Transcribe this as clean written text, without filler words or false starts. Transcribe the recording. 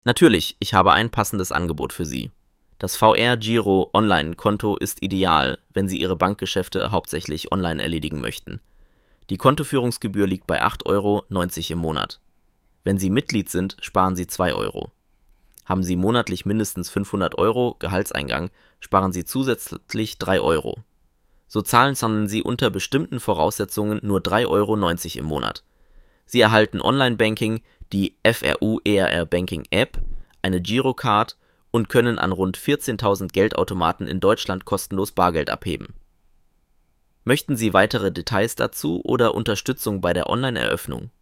Natürlich, ich habe ein passendes Angebot für Sie. Das VR Giro Online-Konto ist ideal, wenn Sie Ihre Bankgeschäfte hauptsächlich online erledigen möchten. Die Kontoführungsgebühr liegt bei 8,90 € im Monat. Wenn Sie Mitglied sind, sparen Sie 2 Euro. Haben Sie monatlich mindestens 500 € Gehaltseingang, sparen Sie zusätzlich 3 Euro. So zahlen Sie unter bestimmten Voraussetzungen nur 3,90 € im Monat. Sie erhalten Online-Banking, die FRU ERR Banking App, eine Girocard und können an rund 14.000 Geldautomaten in Deutschland kostenlos Bargeld abheben. Möchten Sie weitere Details dazu oder Unterstützung bei der Online-Eröffnung?